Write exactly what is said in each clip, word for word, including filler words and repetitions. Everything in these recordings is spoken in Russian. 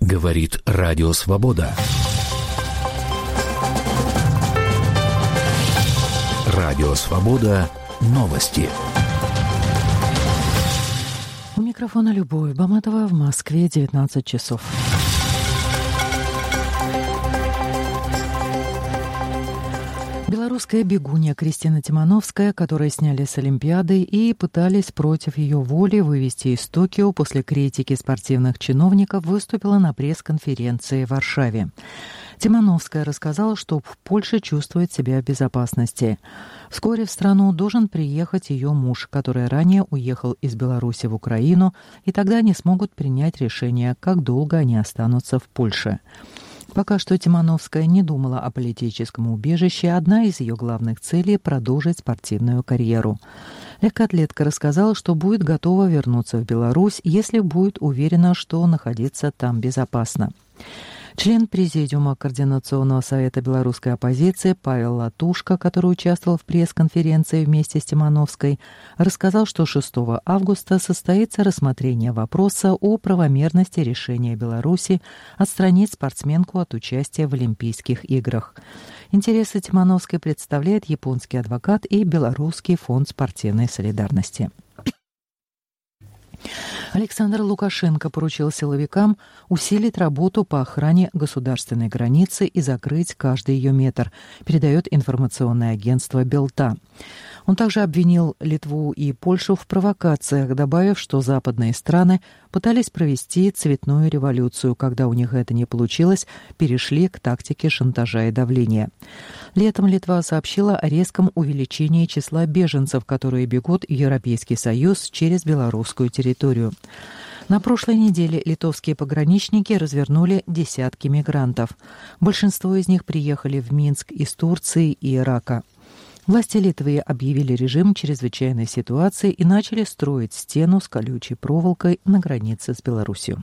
Говорит Радио Свобода. Радио Свобода. Новости. У микрофона Любовь Баматова, в Москве девятнадцать часов. Белорусская бегунья Кристина Тимановская, которую сняли с Олимпиады и пытались против ее воли вывести из Токио после критики спортивных чиновников, выступила на пресс-конференции в Варшаве. Тимановская рассказала, что в Польше чувствует себя в безопасности. Вскоре в страну должен приехать ее муж, который ранее уехал из Беларуси в Украину, и тогда они смогут принять решение, как долго они останутся в Польше. Пока что Тимановская не думала о политическом убежище. Одна из ее главных целей – продолжить спортивную карьеру. Легкоатлетка рассказала, что будет готова вернуться в Беларусь, если будет уверена, что находиться там безопасно. Член Президиума Координационного совета белорусской оппозиции Павел Латушко, который участвовал в пресс-конференции вместе с Тимановской, рассказал, что шестого августа состоится рассмотрение вопроса о правомерности решения Беларуси отстранить спортсменку от участия в Олимпийских играх. Интересы Тимановской представляет японский адвокат и Белорусский фонд спортивной солидарности. Александр Лукашенко поручил силовикам усилить работу по охране государственной границы и закрыть каждый ее метр, передает информационное агентство «Белта». Он также обвинил Литву и Польшу в провокациях, добавив, что западные страны пытались провести цветную революцию, когда у них это не получилось, перешли к тактике шантажа и давления. Летом Литва сообщила о резком увеличении числа беженцев, которые бегут в Европейский Союз через белорусскую территорию. На прошлой неделе литовские пограничники развернули десятки мигрантов. Большинство из них приехали в Минск из Турции и Ирака. Власти Литвы объявили режим чрезвычайной ситуации и начали строить стену с колючей проволокой на границе с Беларусью.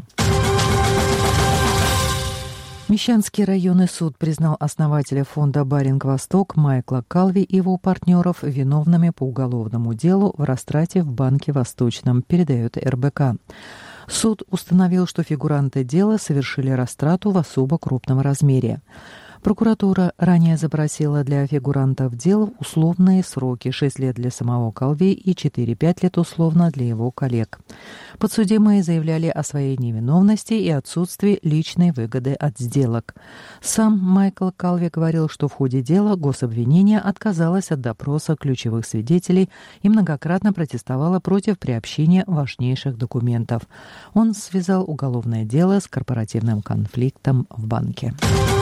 Мещанский районный суд признал основателя фонда «Баринг-Восток» Майкла Калви и его партнеров виновными по уголовному делу в растрате в банке «Восточном», передает эр бэ ка. Суд установил, что фигуранты дела совершили растрату в особо крупном размере. Прокуратура ранее запросила для фигурантов дел условные сроки: шесть лет для самого Калви и четыре-пять лет условно для его коллег. Подсудимые заявляли о своей невиновности и отсутствии личной выгоды от сделок. Сам Майкл Калви говорил, что в ходе дела гособвинение отказалось от допроса ключевых свидетелей и многократно протестовало против приобщения важнейших документов. Он связал уголовное дело с корпоративным конфликтом в банке.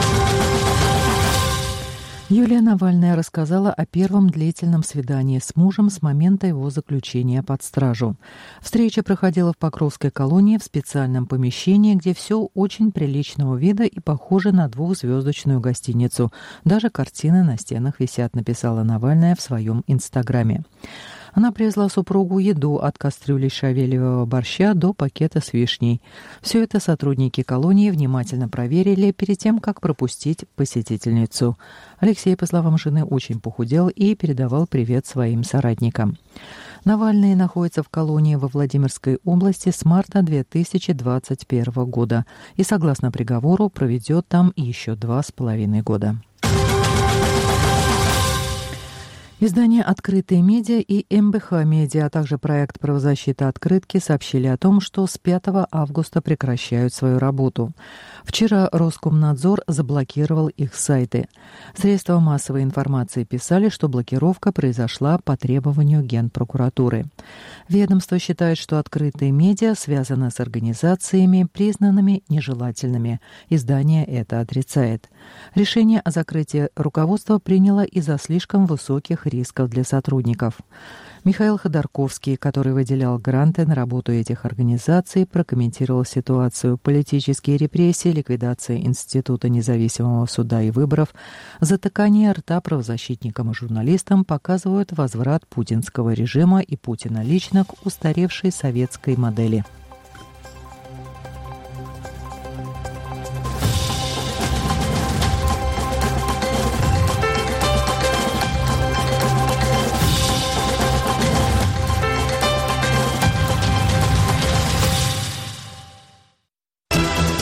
Юлия Навальная рассказала о первом длительном свидании с мужем с момента его заключения под стражу. Встреча проходила в Покровской колонии в специальном помещении, где все очень приличного вида и похоже на двухзвездочную гостиницу. Даже картины на стенах висят, написала Навальная в своем инстаграме. Она привезла супругу еду от кастрюли шавелевого борща до пакета с вишней. Все это сотрудники колонии внимательно проверили перед тем, как пропустить посетительницу. Алексей, по словам жены, очень похудел и передавал привет своим соратникам. Навальный находится в колонии во Владимирской области с марта две тысячи двадцать первого года и, согласно приговору, проведет там еще два с половиной года. Издание «Открытые медиа» и эм бэ ха медиа, а также проект правозащиты «Открытки» сообщили о том, что с пятого августа прекращают свою работу. Вчера Роскомнадзор заблокировал их сайты. Средства массовой информации писали, что блокировка произошла по требованию Генпрокуратуры. Ведомство считает, что «Открытые медиа» связаны с организациями, признанными нежелательными. Издание это отрицает. Решение о закрытии руководство приняло из-за слишком высоких рисков для сотрудников. Михаил Ходорковский, который выделял гранты на работу этих организаций, прокомментировал ситуацию: политические репрессии, ликвидация Института независимого суда и выборов, затыкание рта правозащитникам и журналистам показывают возврат путинского режима и Путина лично к устаревшей советской модели.